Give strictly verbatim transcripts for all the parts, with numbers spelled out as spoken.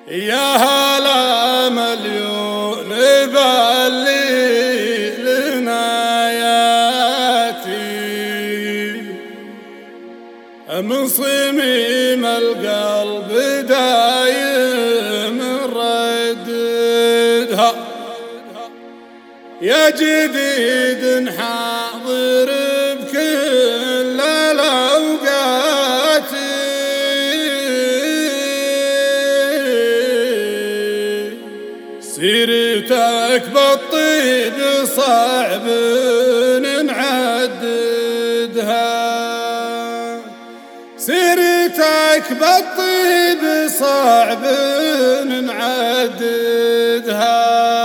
يا هلا مليون بلي لناياتي من صميم القلب دايم رددها، يا جديد حاضر بكل الأوقات، سيرتك بالطيب صعب نعددها، سيرتك بالطيب صعب نعددها.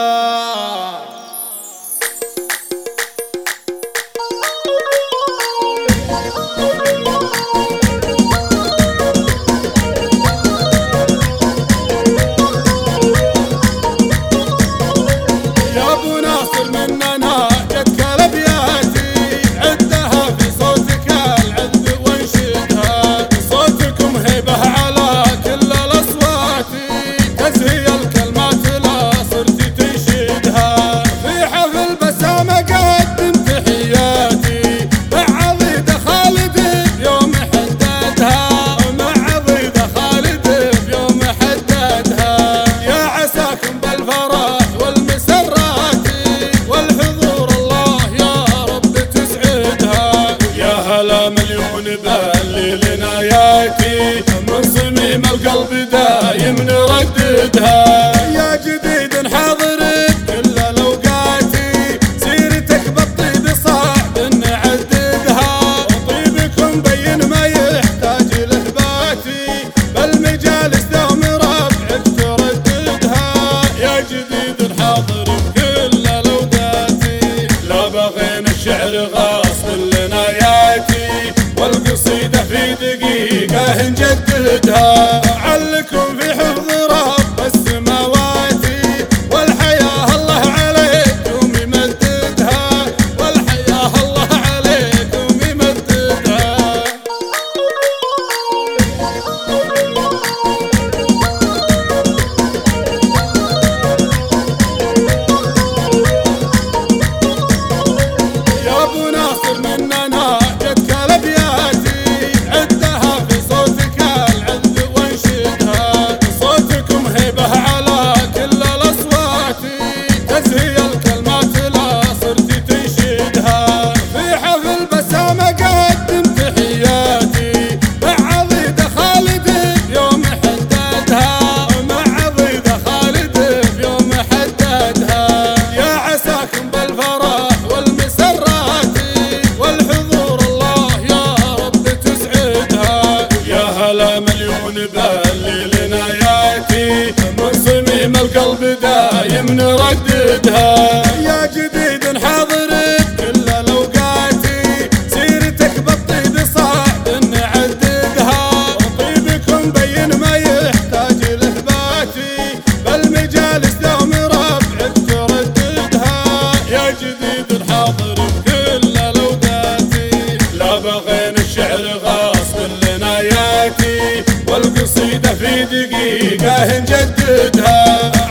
من صميم القلب دايم نرددها، يا جديد حاضر بكل الأوقات، سيرتك بالطيب صعب نعددها، وطيبكم بين ما يحتاج لإثباتي، بالمجالس دوم ربعك ترددها، يا جديد حاضر بكل الأوقات، لا بغينا الشعر غاصب لناياتي، والقصيدة في دقيقة نجددها، علكم في حفظ رب السماوات، والحياة الله عليكم يمددها، والحياة الله عليكم يمددها. يا ابو ناصر مننا جدك الابيات، من صميم القلب دايم نرددها، يا جديد حاضر بكل الأوقات، سيرتك بالطيب صعب نعددها، وطيبكم بين ما يحتاج لإثباتي، بالمجالس دوم ربعك ترددها، يا جديد حاضر بكل الأوقات، لا بغينا الشعر غاصب لناياتي، والقصيدة في دقيقة نجددها.